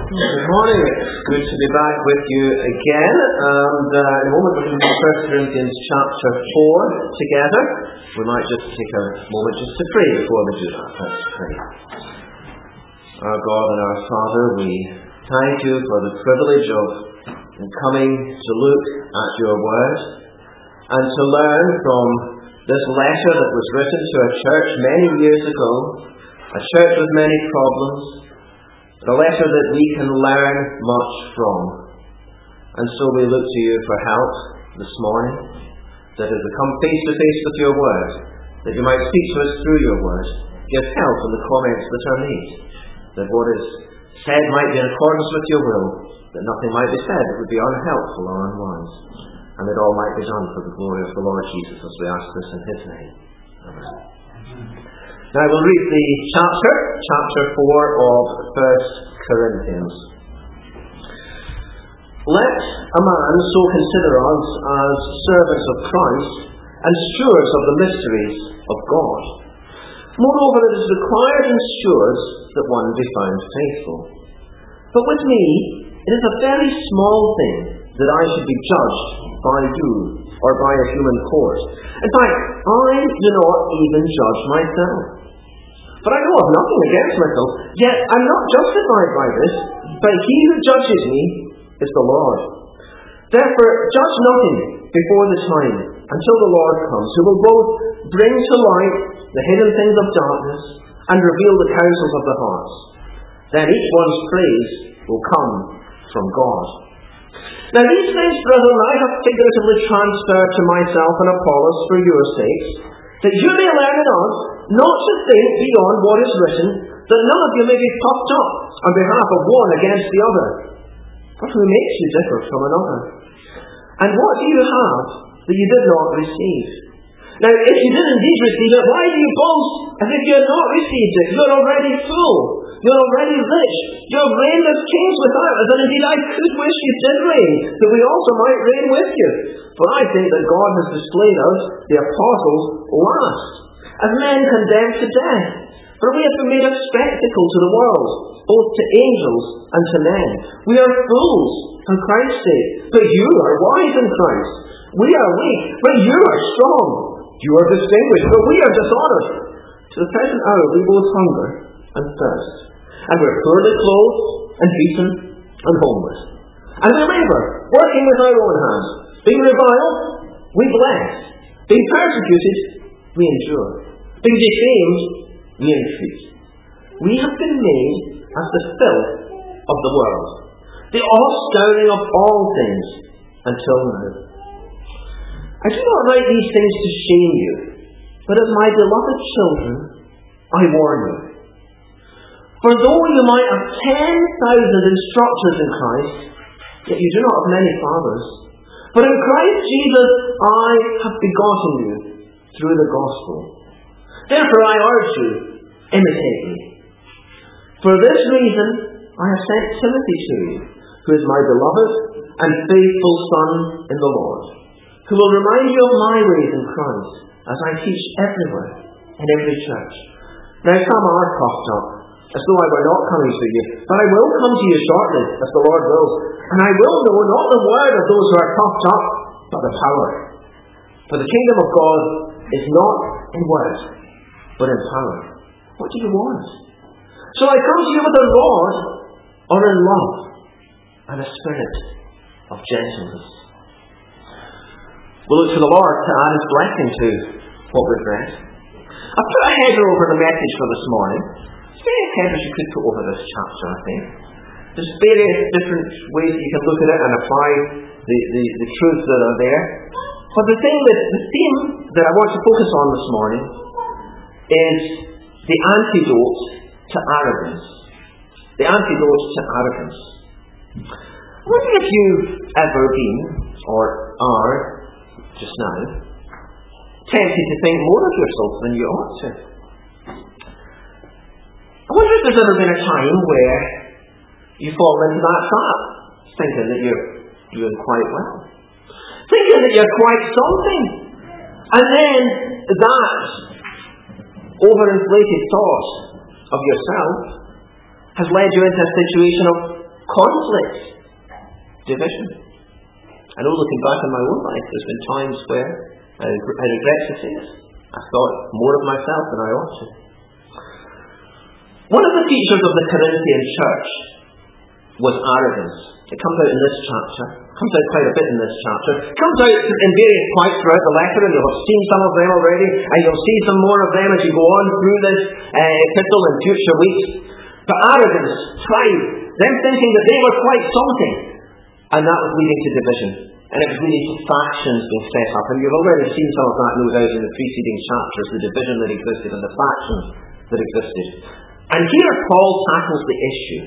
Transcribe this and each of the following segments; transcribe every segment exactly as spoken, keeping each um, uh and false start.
Good morning. It's good to be back with you again. And uh, in a moment we're going to do First Corinthians chapter four together. We might just take a moment just to pray before we do that. Let's pray. Our God and our Father, we thank you for the privilege of coming to look at your word and to learn from this letter that was written to a church many years ago, a church with many problems, a letter that we can learn much from. And so we look to you for help this morning, that as we come face to face with your word, that you might speak to us through your word, give help in the comments that are made, that what is said might be in accordance with your will, that nothing might be said that would be unhelpful or unwise, and that all might be done for the glory of the Lord Jesus, as we ask this in his name. Amen. Now we'll read the chapter, chapter four of First Corinthians. Let a man so consider us as servants of Christ and stewards of the mysteries of God. Moreover, it is required in stewards that one be found faithful. But with me, it is a very small thing that I should be judged by you or by a human court. In fact, I do not even judge myself. But I know of nothing against myself, yet I am not justified by this, but he who judges me is the Lord. Therefore, judge nothing before the time, until the Lord comes, who will both bring to light the hidden things of darkness and reveal the counsels of the hearts. Then each one's praise will come from God. Now these things, brethren, I have figuratively transferred to myself and Apollos for your sakes, that you may learn in us not to think beyond what is written, that none of you may be puffed up on behalf of one against the other. For who makes you differ from another? And what do you have that you did not receive? Now, if you did indeed receive it, why do you boast as if you had not received it? You are already full. You are already rich. You have reigned as kings without us, and indeed I could wish you did reign, that we also might reign with you. For I think that God has displayed us, the apostles, last, as men condemned to death. For we have been made a spectacle to the world, both to angels and to men. We are fools for Christ's sake, but you are wise in Christ. We are weak, but you are strong. You are distinguished, but we are dishonoured. To the present hour we both hunger and thirst, and we are poorly clothed and beaten and homeless. And we labour, working with our own hands. Being reviled, we bless. Being persecuted, we endure. Being defamed, we entreat. We have been made as the filth of the world, the offscouring of all things until now. I do not write these things to shame you, but as my beloved children, I warn you. For though you might have ten thousand instructors in Christ, yet you do not have many fathers. But in Christ Jesus I have begotten you through the gospel. Therefore I urge you, imitate me. For this reason I have sent Timothy to you, who is my beloved and faithful son in the Lord, who will remind you of my ways in Christ, as I teach everywhere, in every church. Now some are puffed up, as though I were not coming to you, but I will come to you shortly, as the Lord wills, and I will know not the word of those who are puffed up, but the power. For the kingdom of God is not in word, but in power. What do you want? Shall I come to you with a rod, or in love, and a spirit of gentleness? We'll look to the Lord to add his blessing to what we've read. I've put a header over the message for this morning. There's various headers you could put over this chapter, I think. There's various different ways you can look at it and apply the, the, the truths that are there. But the thing that, the theme that I want to focus on this morning is the antidote to arrogance. The antidote to arrogance. I wonder if you've ever been, or are, just now, tempted to think more of yourself than you ought to. I wonder if there's ever been a time where you fall into that trap, thinking that you're doing quite well, thinking that you're quite something, and then that overinflated thought of yourself has led you into a situation of conflict, division. I know looking back in my own life, there's been times where I, I regret to say it. I thought more of myself than I ought to. One of the features of the Corinthian church was arrogance. It comes out in this chapter. It comes out quite a bit in this chapter. It comes out in various points throughout the letter, and you'll have seen some of them already, and you'll see some more of them as you go on through this uh, epistle in future weeks. But arrogance, pride, them thinking that they were quite something, and that was leading to division. And it was leading to factions being set up. And you've already seen some of that, no doubt, in the preceding chapters, the division that existed and the factions that existed. And here Paul tackles the issue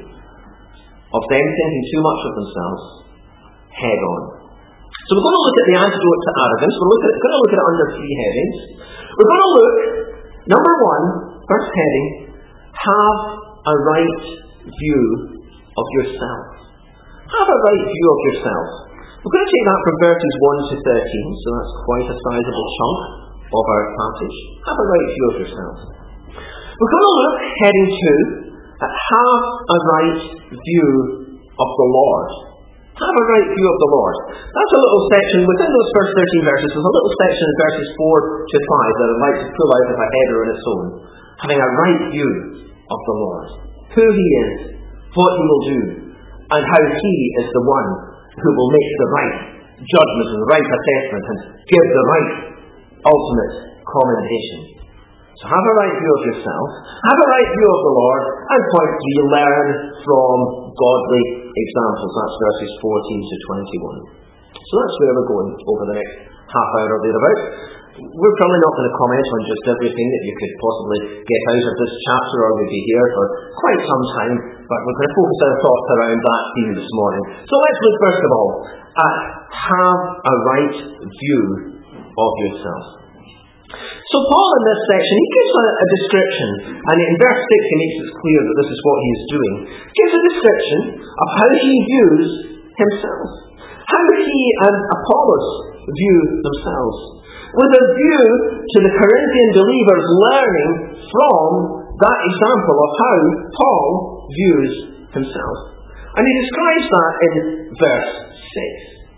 of them thinking too much of themselves head on. So we're going to look at the antidote to arrogance. We're look at, going to look at it under three headings. We're going to look, number one, first heading, have a right view of yourself. Have a right view of yourself. We're going to take that from verses one to thirteen, so that's quite a sizable chunk of our passage. Have a right view of yourself. We're going to look, heading two, at have a right view of the Lord. Have a right view of the Lord. That's a little section, within those first thirteen verses, there's a little section in verses four to five that I'd like to pull out of a header on its own. Having a right view of the Lord. Who He is, what He will do, and how He is the one who will make the right judgment and the right assessment and give the right ultimate commendation. So have a right view of yourself, have a right view of the Lord, and point three, learn from godly examples. That's verses fourteen to twenty-one. So that's where we're going over the next half hour or thereabouts. We're probably not going to comment on just everything that you could possibly get out of this chapter, or we'd be here for quite some time, but we're going to focus our thoughts around that theme this morning. So let's look first of all at have a right view of yourself. So Paul in this section, he gives a, a description, and in verse six he makes it clear that this is what he is doing. He gives a description of how he views himself. How he and Apollos view themselves. With a view to the Corinthian believers learning from that example of how Paul views himself. And he describes that in verse six.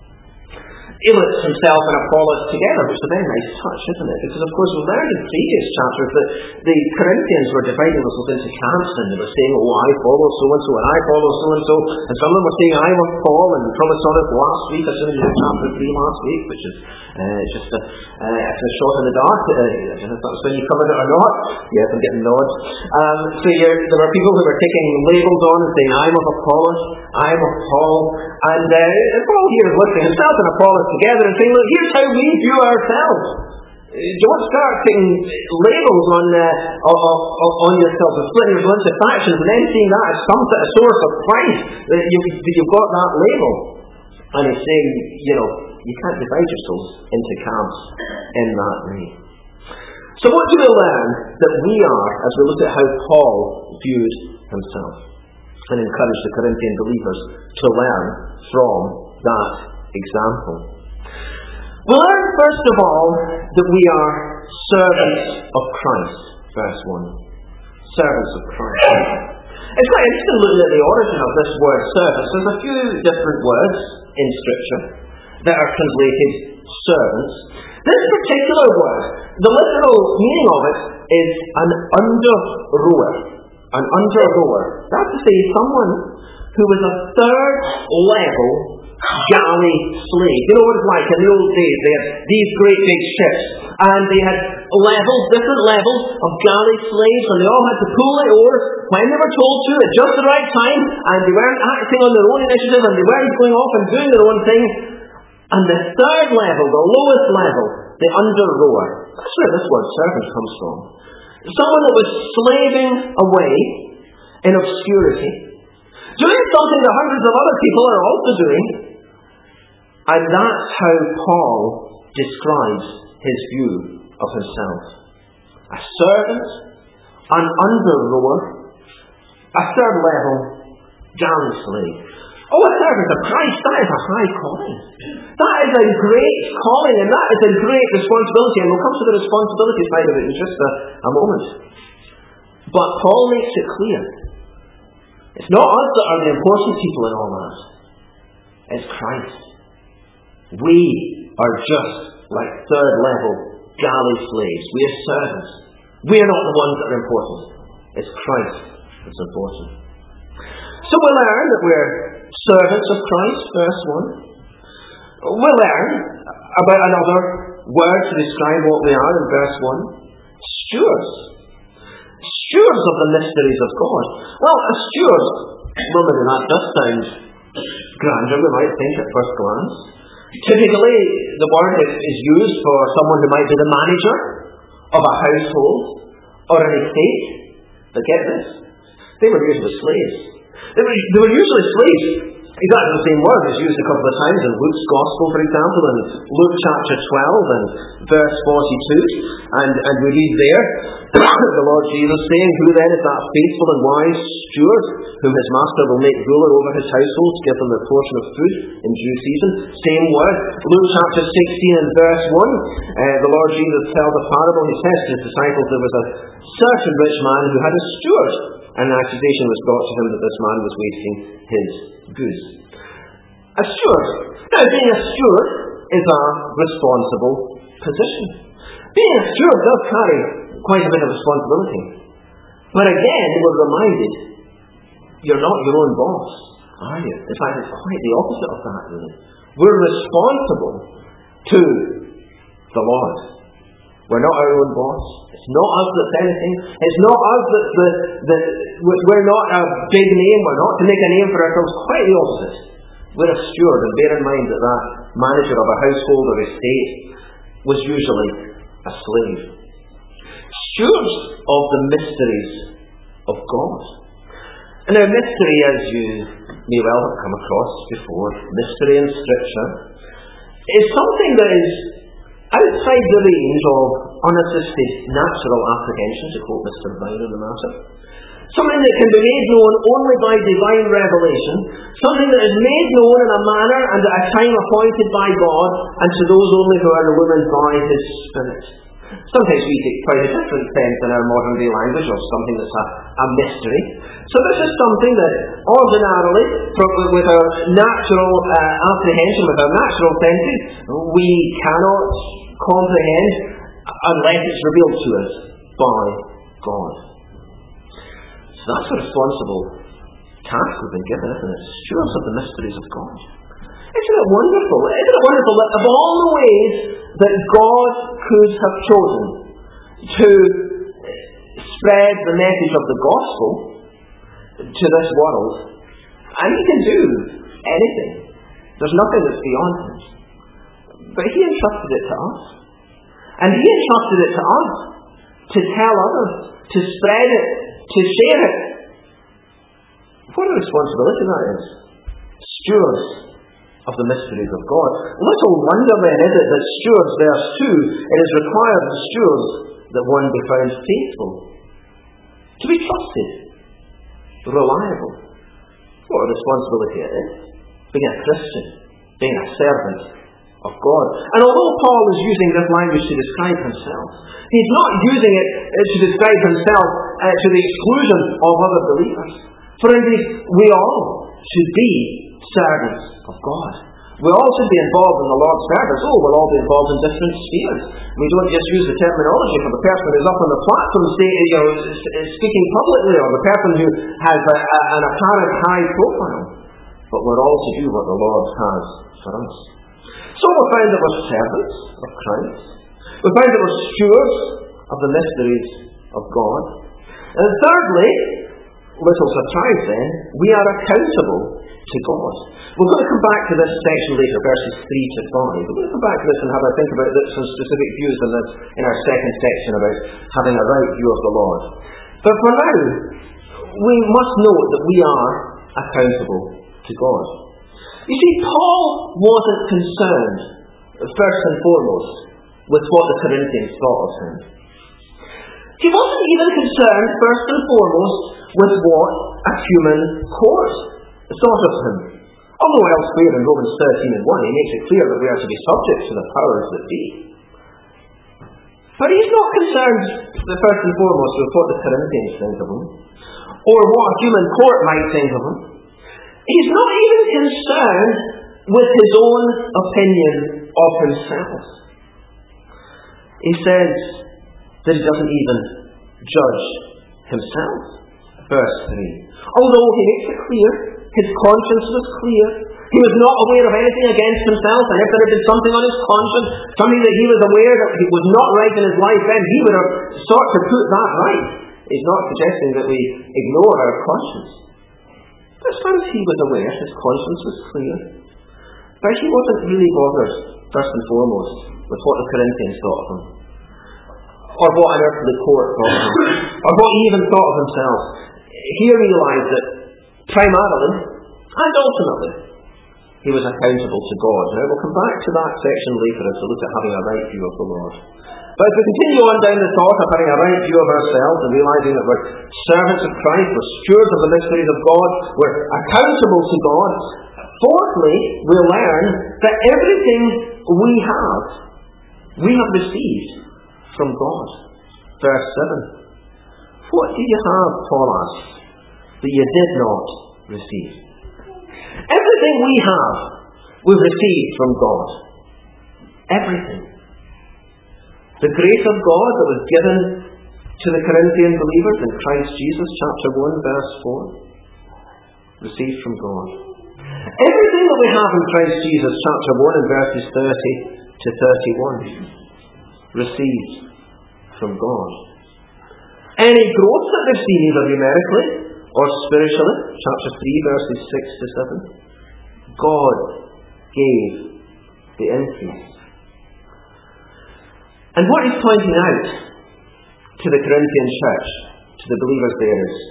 He lists himself and Apollos together, which is a very nice touch, isn't it? Because of course we learned in previous chapters that the Corinthians were dividing themselves into camps, and they were saying, oh, I follow so-and-so, and I follow so-and-so, and some of them were saying, I was Paul, and we probably saw this last week, I shouldn't have chapter three last week, which is uh, just a, uh, it's a shot in the dark. Uh, I don't know if that was when you covered it or not. Yes, I'm getting nods. Um, so you're, there were people who were taking labels on and saying, I'm of Apollos, I'm of Paul, and uh, Paul here is listing himself and Apollos together and saying, look, here's how we view ourselves. Don't start taking labels on uh, of, of, on yourself and splitting yourself into factions and then seeing that as some sort of source of pride that you've, you've got that label. And he's saying, you know, you can't divide yourselves into camps in that way. So what do we learn that we are as we look at how Paul viewed himself and encouraged the Corinthian believers to learn from that example? We learn first of all that we are servants of Christ, verse one. Servants of Christ. It's quite interesting looking at the origin of this word service. There's a few different words in Scripture that are translated servants. This particular word, the literal meaning of it is an under-rower. An under-rower. That's to say someone who was a third level galley slave. You know what it's like in the old days? They had these great big ships, and they had levels, different levels of galley slaves, and they all had to pull the oars when they were told to at just the right time, and they weren't acting on their own initiative, and they weren't going off and doing their own thing. And the third level, the lowest level, the under-rower, that's where this word servant comes from. Someone that was slaving away in obscurity, doing something that hundreds of other people are also doing. And that's how Paul describes his view of himself. A servant, an under-rower, a third level galley slave. Oh, a servant of Christ, that is a high calling. That is a great calling, and that is a great responsibility. And we'll come to the responsibility side of it in just a, a moment. But Paul makes it clear. It's not us that are the important people in all that. It's Christ. We are just like third level galley slaves. We are servants. We are not the ones that are important. It's Christ that's important. So we learn that we're servants of Christ, verse one. We learn about another word to describe what we are in verse one. Stewards. Stewards of the mysteries of God. Well, a steward, well, maybe that does sound grander, we might think at first glance. Typically, the word is used for someone who might be the manager of a household or an estate. But get this, they were usually slaves. They were, they were usually slaves. Exactly the same word is used a couple of times in Luke's Gospel, for example, in Luke chapter twelve and verse forty-two. And, and we read there, the Lord Jesus saying, "Who then is that faithful and wise steward, whom his master will make ruler over his household, to give them their portion of food in due season?" Same word. Luke chapter sixteen and verse one, uh, the Lord Jesus tells a parable. He says to his disciples, there was a certain rich man who had a steward, and an accusation was brought to him that this man was wasting his goods. A steward. Now, being a steward is a responsible position. Being a steward does carry quite a bit of responsibility. But again, we're reminded, you're not your own boss, are you? In fact, it's quite the opposite of that, really. We're responsible to the Lord. We're not our own boss. It's not us that's anything. It's not us that's the, the, we're not a big name. We're not to make a name for ourselves. Quite the opposite. We're a steward, and bear in mind that that manager of a household or estate was usually a slave. Stewards of the mysteries of God. And now, mystery, as you may well have come across before, mystery in Scripture, is something that is outside the range of unassisted natural apprehension, to quote Mister Brown on the matter. Something that can be made known only by divine revelation, something that is made known in a manner and at a time appointed by God, and to those only who are illumined by His Spirit. Sometimes we take quite a different sense in our modern day language of something that's a, a mystery. So this is something that ordinarily, with our natural uh, apprehension, with our natural senses, we cannot comprehend unless it's revealed to us by God. So that's a responsible task we've been given, isn't it? Stewards of the mysteries of God. Isn't it wonderful? Isn't it wonderful that of all the ways that God could have chosen to spread the message of the gospel to this world, and He can do anything. There's nothing that's beyond Him. But He entrusted it to us. And He entrusted it to us to tell others, to spread it, to share it. What a responsibility that is. Stewards of the mysteries of God. Little wonder then is it that stewards, verse two, it is required of stewards that one be found faithful, to be trusted, reliable. What a responsibility it is, being a Christian, being a servant of God. And although Paul is using this language to describe himself, he's not using it to describe himself uh, to the exclusion of other believers. For indeed, we all should be servants of God. We all should be involved in the Lord's service. Oh, we'll all be involved in different spheres. We don't just use the terminology for the person who's up on the platform say, you know, speaking publicly, or the person who has a, a, an apparent high profile. But we're all to do what the Lord has for us. So we find that we're servants of Christ. We find that we're stewards of the mysteries of God. And thirdly, little surprise then, we are accountable to God. We're going to come back to this section later, verses three to five. We're going to come back to this and have a think about this, some specific views on this in our second section about having a right view of the Lord. But for now, we must note that we are accountable to God. You see, Paul wasn't concerned, first and foremost, with what the Corinthians thought of him. He wasn't even concerned, first and foremost, with what a human court thought of him. Although elsewhere in Romans thirteen and one, he makes it clear that we are to be subject to the powers that be. But he's not concerned, first and foremost, with what the Corinthians think of him. or what a human court might think of him. He's not even concerned with his own opinion of himself. He says that he doesn't even judge himself. Verse three. Although he makes it clear, his conscience was clear, he was not aware of anything against himself, and if there had been something on his conscience, something that he was aware that he was not right in his life, then he would have sought to put that right. He's not suggesting that we ignore our conscience. But as far as he was aware, his conscience was clear. But he wasn't really bothered, first and foremost, with what the Corinthians thought of him, or what an earthly court thought of him, or what he even thought of himself. He realized that primarily, and ultimately, he was accountable to God. Now we'll come back to that section later as we look at having a right view of the Lord. But as we continue on down the thought of having a right view of ourselves and realizing that we're servants of Christ, we're stewards of the mysteries of God, we're accountable to God, fourthly, we'll learn that everything we have, we have received from God. Verse seven. What do you have, Paul asks, that you did not receive? Everything we have, we've received from God. Everything. The grace of God that was given to the Corinthian believers in Christ Jesus, chapter one, verse four, received from God. Everything that we have in Christ Jesus, chapter one, and verses thirty to thirty-one, received from God. Any growth that we've seen, either numerically or spiritually, chapter three, verses six to seven, God gave the increase. And what he's pointing out to the Corinthian church, to the believers there, is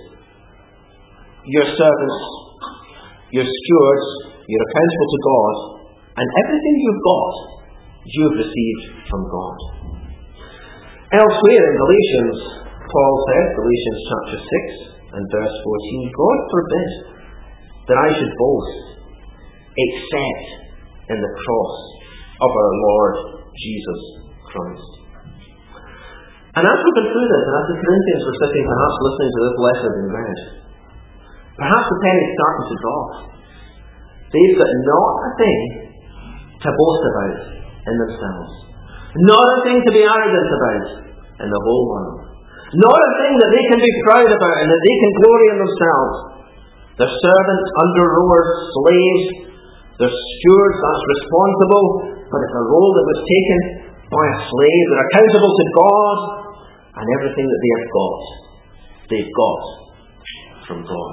you're servants, you're stewards, you're accountable to God, and everything you've got, you've received from God. Elsewhere in Galatians, Paul says, Galatians chapter six and verse fourteen, God forbid that I should boast except in the cross of our Lord Jesus Christ. And as we've been through this, and as the Corinthians were sitting perhaps listening to this lesson being read, perhaps the penny's starting to drop. They've got not a thing to boast about in themselves. Not a thing to be arrogant about in the whole world. Not a thing that they can be proud about and that they can glory in themselves. They're servants, under rowers, slaves. They're stewards, that's responsible, but it's a role that was taken by a slave. They're accountable to God, and everything that they have got, they've got from God.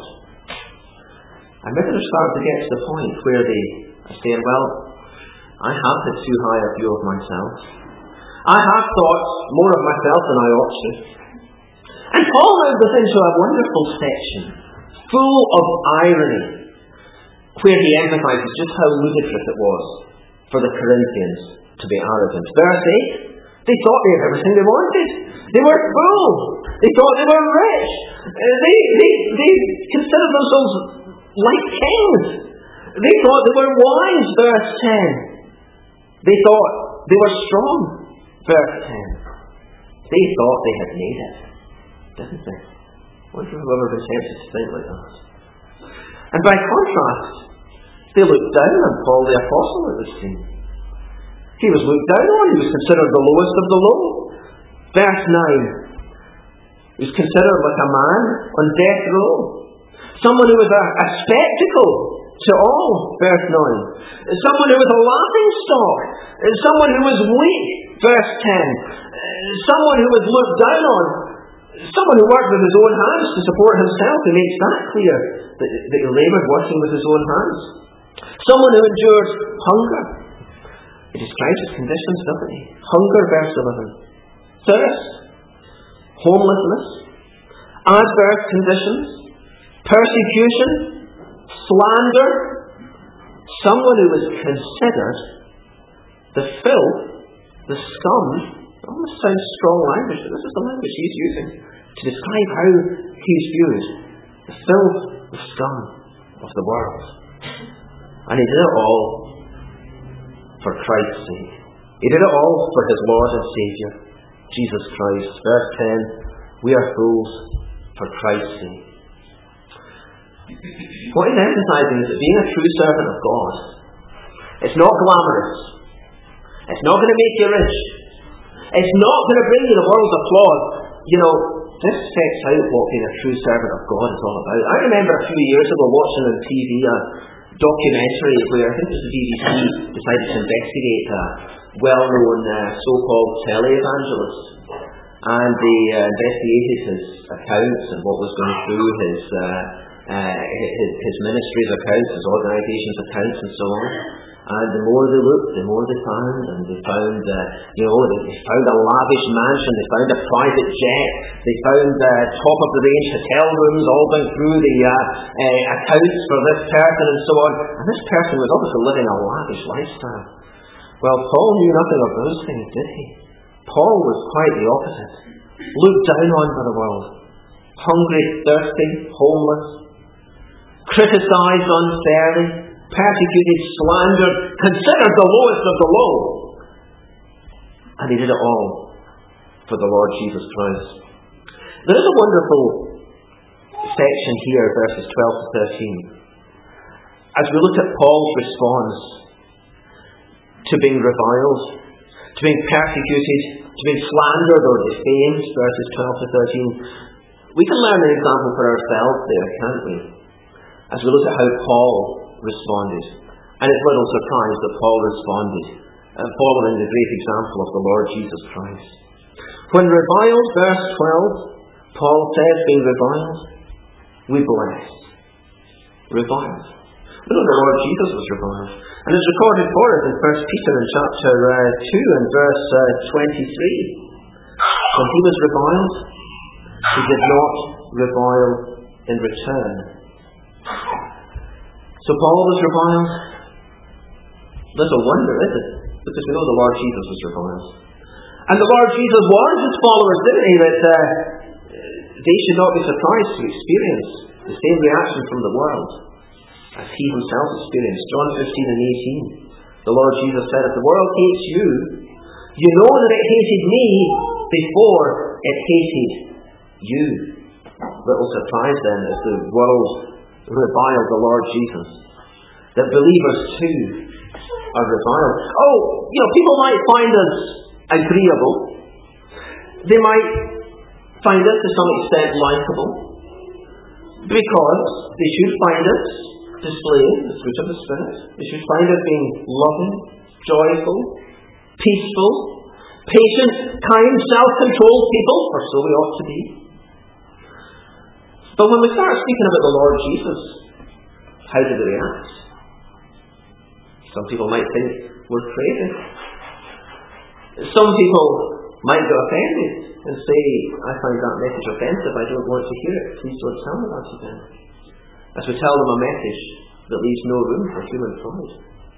And maybe they're starting to get to the point where they are saying, well, I have had too high a view of myself. I have thought more of myself than I ought to. And Paul now goes into a wonderful section, full of irony, where he emphasizes just how ludicrous it was for the Corinthians to be arrogant. Verse eight, they thought they had everything they wanted. They were full. They thought they were rich. They, they, they considered themselves like kings. They thought they were wise. Verse ten. They thought they were strong. Verse ten. They thought they had made it. Didn't they? I wonder if we've ever been tempted to think like that. And by contrast, they looked down on Paul the Apostle, it would seem. He was looked down on. He was considered the lowest of the low. Verse nine. He was considered like a man on death row. Someone who was a, a spectacle to all. Verse nine. Someone who was a laughing stock. Someone who was weak. Verse ten. Someone who was looked down on. Someone who worked with his own hands to support himself. He makes that clear, that, that he laboured working with his own hands. Someone who endured hunger. He describes his conditions, doesn't he? Hunger, verse eleven. Thirst. Homelessness. Adverse conditions. Persecution. Slander. Someone who was considered the filth, the scum. It almost sounds strong language, but this is the language he's using to describe how he's viewed. The filth, the scum of the world. And he did it all for Christ's sake. He did it all for his Lord and Saviour, Jesus Christ. Verse ten, we are fools for Christ's sake. What he's emphasizing is that being a true servant of God, it's not glamorous. It's not going to make you rich. It's not going to bring you the world's applause. You know, this sets out what being a true servant of God is all about. I remember a few years ago watching on T V a documentary where I think it was the B B C decided to investigate a well-known uh, so-called televangelist, and they uh, investigated his accounts and what was going through his, uh, uh, his his ministry's accounts, his organisation's accounts, and so on. And the more they looked, the more they found, and they found, uh, you know, they found a lavish mansion, they found a private jet, they found uh, top-of-the-range hotel rooms all down through the uh, uh, accounts for this person and so on. And this person was obviously living a lavish lifestyle. Well, Paul knew nothing of those things, did he? Paul was quite the opposite. Looked down on by the world. Hungry, thirsty, homeless, criticised unfairly, persecuted, slandered, considered the lowest of the low. And he did it all for the Lord Jesus Christ. There is a wonderful section here, verses twelve to thirteen. As we look at Paul's response to being reviled, to being persecuted, to being slandered or defamed, verses twelve to thirteen, we can learn an example for ourselves there, can't we? As we look at how Paul responded. And it's little surprise that Paul responded, uh, following the great example of the Lord Jesus Christ. When reviled, verse twelve, Paul says, being reviled, we blessed. Reviled. We know the Lord Jesus was reviled. And it's recorded for us in First Peter in chapter uh, two and verse uh, twenty-three. When he was reviled, he did not revile in return. So Paul was reviled. Little wonder, is it? Because we know the Lord Jesus was reviled. And the Lord Jesus warned his followers, didn't he, that uh, they should not be surprised to experience the same reaction from the world as he himself experienced. John fifteen and eighteen. The Lord Jesus said, if the world hates you, you know that it hated me before it hated you. Little surprise then as the world reviled the Lord Jesus, that believers too are reviled. Oh, you know, people might find us agreeable. They might find us to some extent likable, because they should find us displaying the fruit of the Spirit. They should find us being loving, joyful, peaceful, patient, kind, self-controlled people, for so we ought to be. But when we start speaking about the Lord Jesus, how do they react? Some people might think we're crazy. Some people might get offended and say, I find that message offensive, I don't want to hear it, please don't tell me that again. As we tell them a message that leaves no room for human pride.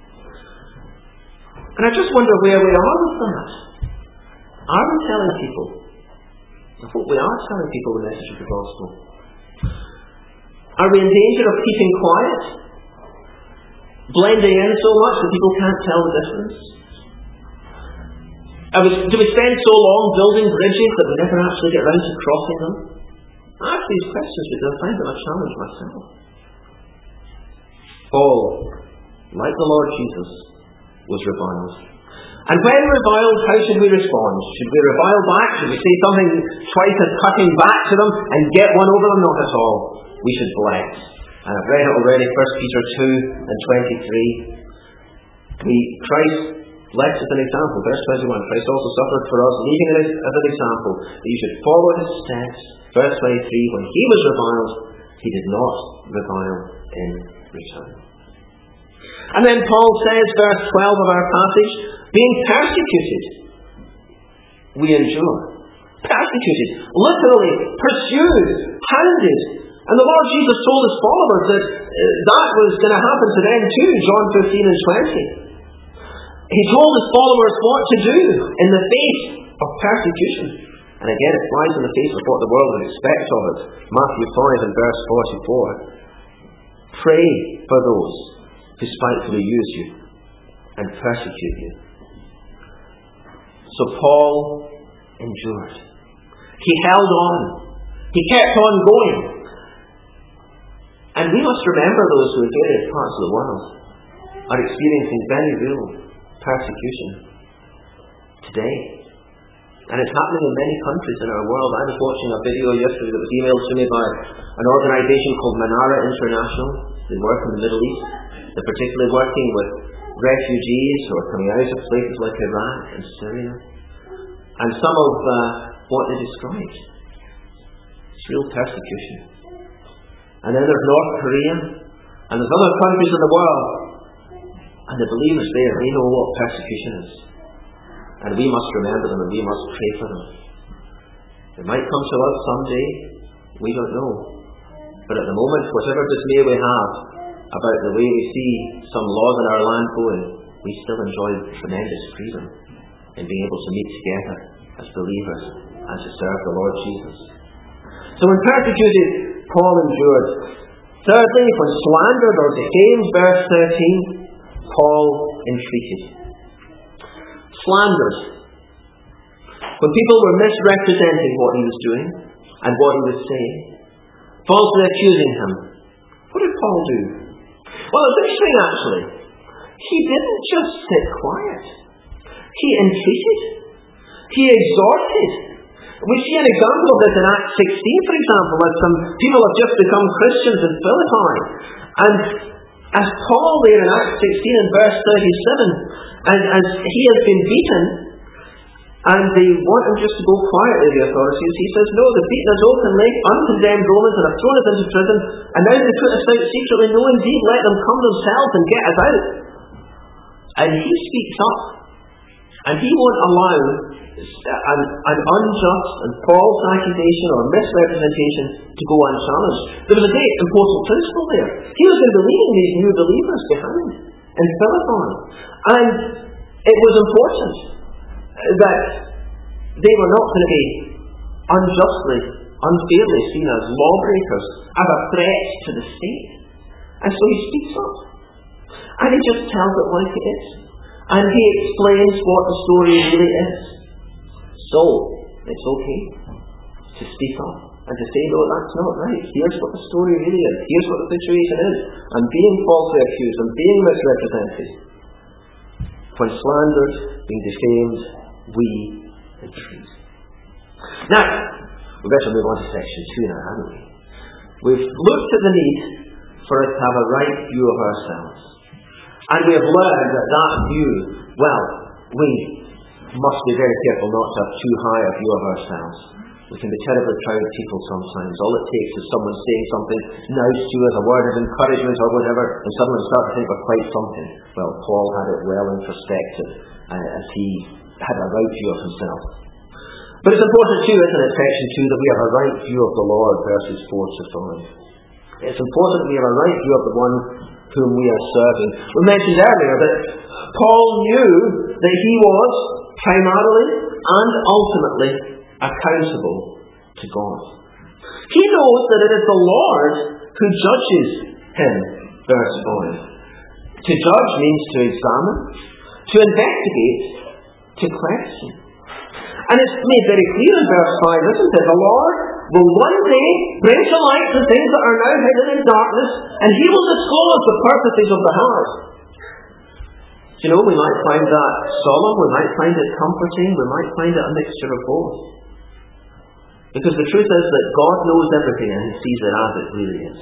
And I just wonder where we are with that. Are we telling people? I hope we are telling people the message of the gospel. Are we in danger of keeping quiet? Blending in so much that people can't tell the difference? Are we, do we spend so long building bridges that we never actually get round to crossing them? I ask these questions because I find them a challenge myself. Paul, like the Lord Jesus, was reviled. And when reviled, how should we respond? Should we revile back? Should we say something twice as cutting back to them and get one over them? Not at all. We should bless. And I've read it already, First Peter two and twenty-three. We, Christ left as an example. Verse twenty-one, Christ also suffered for us, leaving it as an example, that you should follow his steps. Verse twenty-three, when he was reviled, he did not revile in return. And then Paul says, verse twelve of our passage, being persecuted, we endure. Persecuted, literally pursued, hounded. And the Lord Jesus told his followers that uh, that was going to happen to them too, John fifteen and twenty. He told his followers what to do in the face of persecution. And again, it flies in the face of what the world would expect of it. Matthew five and verse forty-four. Pray for those who spitefully use you and persecute you. So Paul endured. He held on. He kept on going. And we must remember those who in various parts of the world are experiencing very real persecution today. And it's happening in many countries in our world. I was watching a video yesterday that was emailed to me by an organisation called Manara International. They work in the Middle East. They're particularly working with refugees who are coming out of places like Iraq and Syria. And some of uh, what they described. It's real persecution. And then there's North Korea. And there's other countries in the world. And the believers there, they know what persecution is. And we must remember them and we must pray for them. It might come to us someday. We don't know. But at the moment, whatever dismay we have about the way we see some laws in our land going, we still enjoy tremendous freedom in being able to meet together as believers and to serve the Lord Jesus. So when persecuted, Paul endured. Thirdly, when slandered or defamed, verse thirteen, Paul entreated. Slanders. When people were misrepresenting what he was doing and what he was saying, falsely accusing him, what did Paul do? Well, it's interesting actually. He didn't just sit quiet. He entreated. He exhorted. We see an example of this in Acts sixteen, for example, as some people have just become Christians in Philippi. And as Paul there in Acts sixteen and verse thirty-seven, as, as he has been beaten, and they want him just to go quietly, the authorities, he says, no, they've beaten us openly, uncondemned Romans, and have thrown us into prison, and now they put us out secretly. No, indeed, let them come themselves and get us out. And he speaks up, and he won't allow an, an unjust and false accusation or misrepresentation to go unchallenged. There was a great important principle there. He was going to be leading these new believers behind in Philippi. And it was important that they were not going to be unjustly, unfairly seen as lawbreakers, as a threat to the state. And so he speaks up. And he just tells it like it is. And he explains what the story really is. So, it's okay to speak up and to say, no, that's not right. Here's what the story really is. Here's what the situation is. I'm being falsely accused. I'm being misrepresented. When slandered, being defamed, we entreat. Now, we better move on to section two now, haven't we? We've looked at the need for us to have a right view of ourselves. And we have learned that that view, well, we must be very careful not to have too high a view of ourselves. We can be terribly proud people sometimes. All it takes is someone saying something nice to us, a word of encouragement or whatever, and suddenly we start to think we're quite something. Well, Paul had it well in perspective uh, as he had a right view of himself. But it's important too, isn't it, section two, that we have a right view of the Lord, verses four to five. It's important that we have a right view of the one whom we are serving. We mentioned earlier that Paul knew that he was primarily and ultimately accountable to God. He knows that it is the Lord who judges him, verse five. To judge means to examine, to investigate, to question. And it's made very clear in verse five, isn't it? The Lord will one day bring to light the things that are now hidden in darkness, and he will disclose the purposes of the heart. You know, we might find that solemn, we might find it comforting, we might find it a mixture of both. Because the truth is that God knows everything and he sees it as it really is.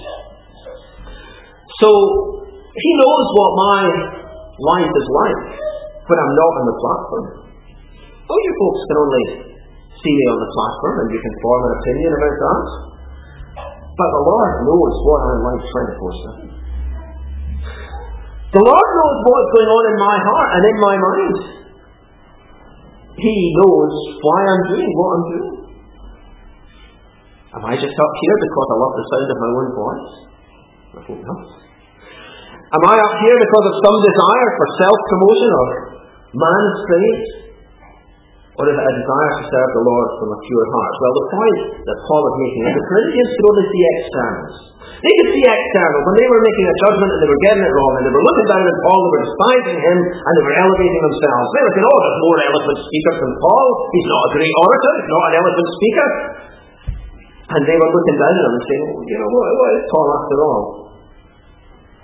So, he knows what my life is like when I'm not on the platform. Oh, you folks can only see me on the platform and you can form an opinion about that. But the Lord knows what I'm like twenty-four seven. The Lord knows what's going on in my heart and in my mind. He knows why I'm doing what I'm doing. Am I just up here because I love the sound of my own voice? I hope not. Am I up here because of some desire for self-promotion or man's praise? Or is it a desire to serve the Lord from a pure heart? Well, the point that Paul is making is the Corinthians could only see externals. They could see external. When they were making a judgment and they were getting it wrong and they were looking down at Paul, they were despising him and they were elevating themselves. They were saying, oh, there's more eloquent speakers than Paul. He's not a great orator. He's not an eloquent speaker. And they were looking down at him and saying, oh, you know, what, what is Paul after all?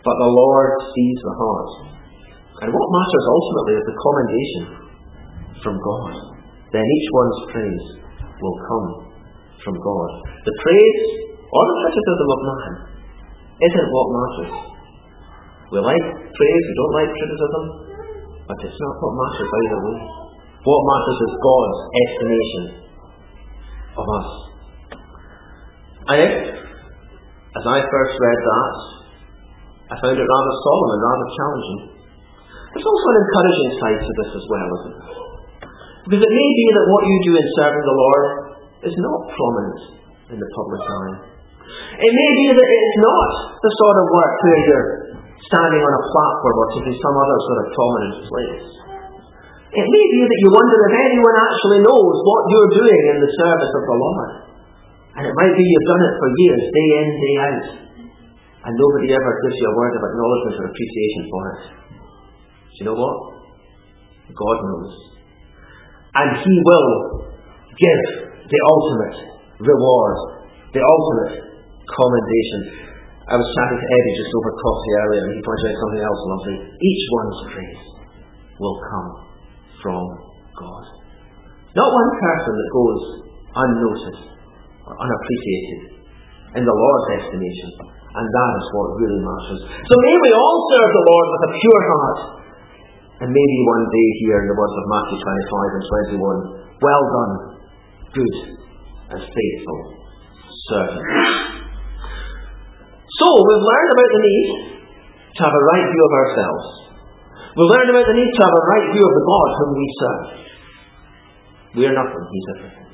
but the Lord sees the heart. And what matters ultimately is the commendation from God. Then each one's praise will come from God. The praise or the criticism of man isn't what matters. We like praise, we don't like criticism, but it's not what matters either way. What matters is God's estimation of us. And if, as I first read that, I found it rather solemn and rather challenging, there's also an encouraging side to this as well, isn't there? Because it may be that what you do in serving the Lord is not prominent in the public eye. It may be that it's not the sort of work where you're standing on a platform or taking some other sort of prominent place. It may be that you wonder if anyone actually knows what you're doing in the service of the Lord. And it might be you've done it for years, day in, day out. And nobody ever gives you a word of acknowledgement or appreciation for it. Do you know what? God knows. And He will give the ultimate reward, the ultimate commendation. I was chatting to Eddie just over coffee earlier, and he pointed out something else lovely. Each one's praise will come from God. Not one person that goes unnoticed or unappreciated in the Lord's estimation. And that is what really matters. So may we all serve the Lord with a pure heart. And maybe one day hear in the words of Matthew twenty-five and twenty-one, well done, good and faithful servant. So we've learned about the need to have a right view of ourselves. We've learned about the need to have a right view of the God whom we serve. We are nothing, He's everything.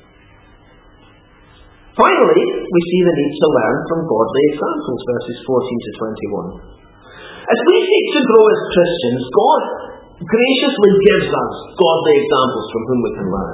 Finally, we see the need to learn from godly examples, verses fourteen to twenty-one. As we seek to grow as Christians, God graciously gives us godly examples from whom we can learn.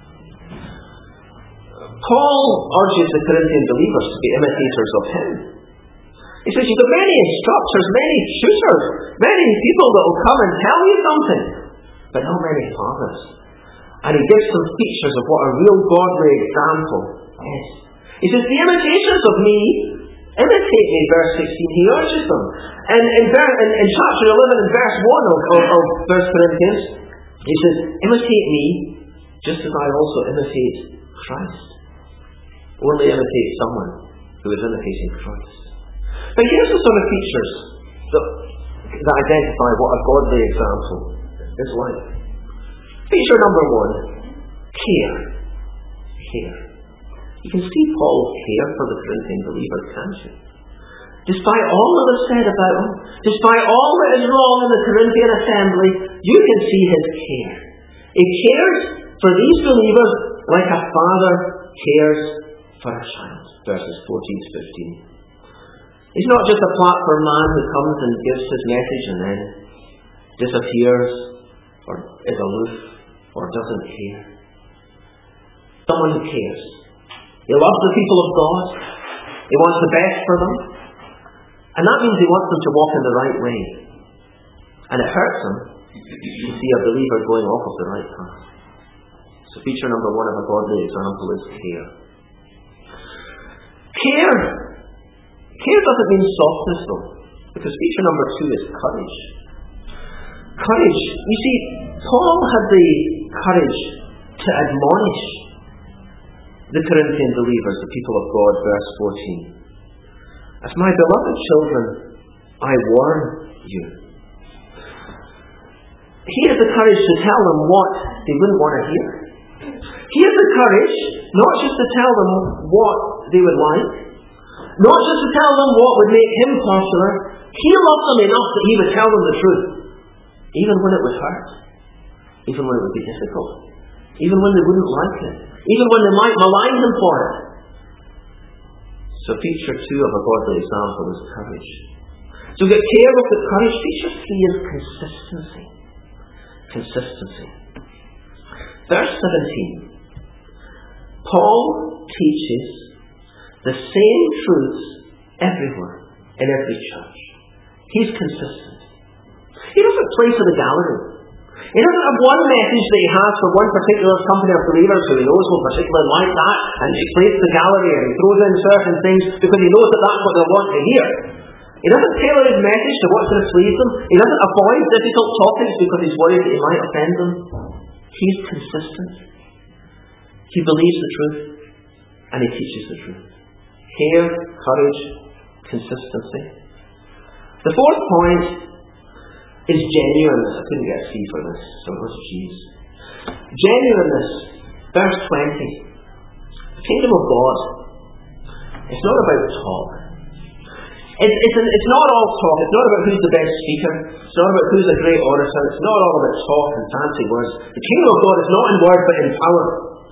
Paul urges the Corinthian believers to be imitators of him. He says, you've got many instructors, many tutors, many people that will come and tell you something, but not many fathers. And he gives some features of what a real godly example is. He says, the imitations of me, imitate me, verse sixteen. He urges them. And in, in, in chapter eleven and verse one of, of, of First Corinthians, he says, imitate me just as I also imitate Christ. Only imitate someone who is imitating Christ. But here's the sort of features that, that identify what a godly example is like. Feature number one, care. Care. You can see Paul's care for the Corinthian believers, can't you? Despite all that is said about him, despite all that is wrong in the Corinthian assembly, you can see his care. He cares for these believers like a father cares for a child. Verses fourteen to fifteen. He's not just a platform man who comes and gives his message and then disappears or is aloof or doesn't care. Someone who cares. He loves the people of God. He wants the best for them. And that means he wants them to walk in the right way. And it hurts him to see a believer going off of the right path. So feature number one of a godly example is care. Care. Care doesn't mean softness though. Because feature number two is courage. Courage. You see, Paul had the courage to admonish the Corinthian believers, the people of God, verse fourteen. As my beloved children, I warn you. He has the courage to tell them what they wouldn't want to hear. He has the courage not just to tell them what they would like, not just to tell them what would make him popular. He loved them enough that he would tell them the truth, even when it would hurt, even when it would be difficult, even when they wouldn't like it, even when they might malign him for it. So feature two of a godly example is courage. So get care with the courage. Feature three is consistency. Consistency. Verse seventeen. Paul teaches the same truths everywhere in every church. He's consistent. He doesn't play for the gallery. He doesn't have one message that he has for one particular company of believers who he knows will particularly like that, and he plays the gallery and he throws in certain things because he knows that that's what they want to hear. He doesn't tailor his message to what's going to please them. He doesn't avoid difficult topics because he's worried that he might offend them. He's consistent. He believes the truth and he teaches the truth. Care, courage, consistency. The fourth point is genuineness. I couldn't get a C for this, so it was G's. Genuineness. Verse twenty. The kingdom of God, it's not about talk. It's, it's, an, it's not all talk. It's not about who's the best speaker. It's not about who's a great orator. It's not all about talk and fancy words. The kingdom of God is not in word but in power.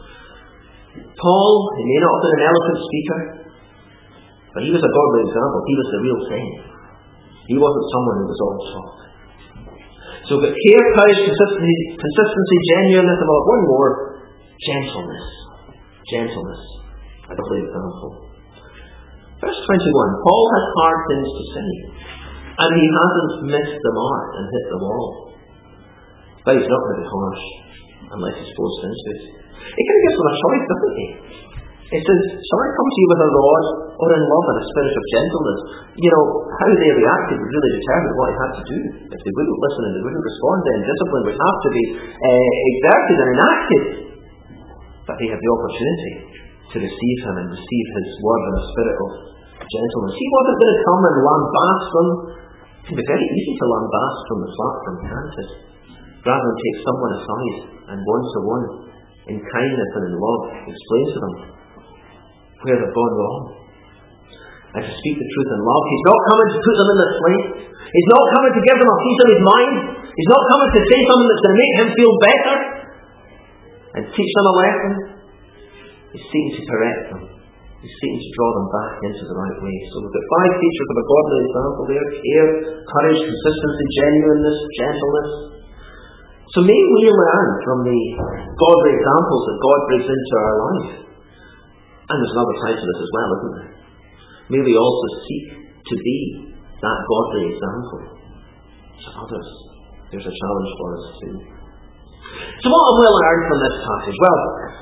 Paul, he may not have been an eloquent speaker, but he was a godly example. He was the real thing. He wasn't someone who was all talk. So we've got care, courage, consistency, consistency, genuineness, and all. One more, gentleness. Gentleness. A godly example. Verse twenty-one, Paul has hard things to say, and he hasn't missed the mark and hit the wall. But he's not going to be harsh unless he's forced into it. He kind of gives them a choice, doesn't he? He says, shall I come to you with a rod or in love and a spirit of gentleness? You know, how they reacted would really determine what he had to do. If they wouldn't listen and they wouldn't respond, then discipline would have to be uh, exerted and enacted. But they had the opportunity to receive him and receive his word in a spirit of gentleness. He wasn't going to come and lambast them. It can be very easy to lambast from the platform, can't it? Rather than take someone aside and one-to-one, in kindness and in love, explain to them where they've gone wrong. And to speak the truth in love. He's not coming to put them in the slate. He's not coming to give them a piece of his mind. He's not coming to say something that's going to make him feel better and teach them a lesson. He's seeking to correct them. He's seeking to draw them back into the right way. So we've got five features of a godly example there: care, courage, consistency, genuineness, gentleness. So may we learn from the godly examples that God brings into our life. And there's another side to this as well, isn't there? May we also seek to be that godly example to others. There's a challenge for us too. So what have we learned from this passage? Well,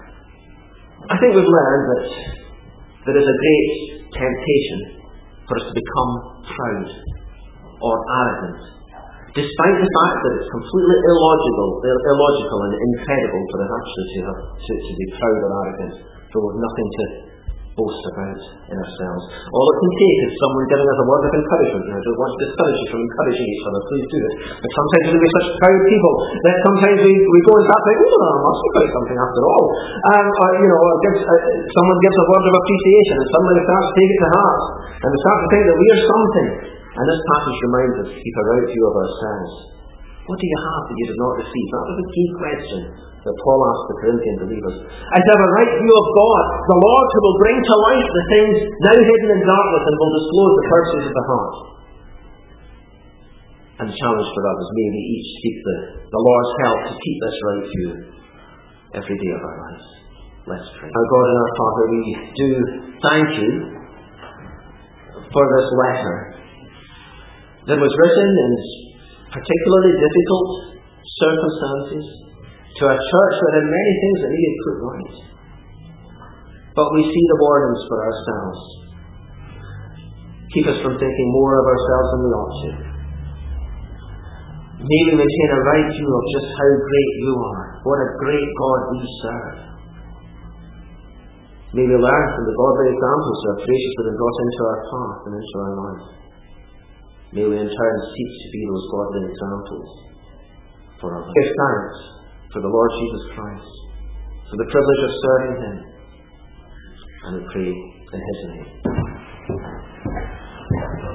I think we've learned that there is a great temptation for us to become proud or arrogant, despite the fact that it's completely illogical, illogical and incredible for us actually to, have, to, to be proud or arrogant, for we've nothing to boast about in ourselves. All it can take is someone giving us a word of encouragement. And I don't want to discourage you from encouraging each other, please do it. But sometimes we can be such proud people that sometimes we, we go and start thinking, oh, I must be about something after all. Um, or, you know, or gives, uh, someone gives a word of appreciation and suddenly we start to take it to heart. And we start to think that we are something. And this passage reminds us to keep a right view of ourselves. What do you have that you did not receive? That was a key question that Paul asked the Corinthian believers. I have a right view of God, the Lord who will bring to light the things now hidden in darkness and will disclose the purposes of the heart. And the challenge for us is may we each seek the, the Lord's help to keep this right view every day of our lives. Let's pray. Our God and our Father, we do thank you for this letter that was written in particularly difficult circumstances to a church that had many things that needed put right. But we see the warnings for ourselves. Keep us from thinking more of ourselves than we ought to. May we maintain a right view of just how great you are. What a great God we serve. May we learn from the godly examples who have graciously been brought into our path and into our life. May we in turn seek to be those godly examples for others. Give thanks for the Lord Jesus Christ, for the privilege of serving him, and we pray in his name.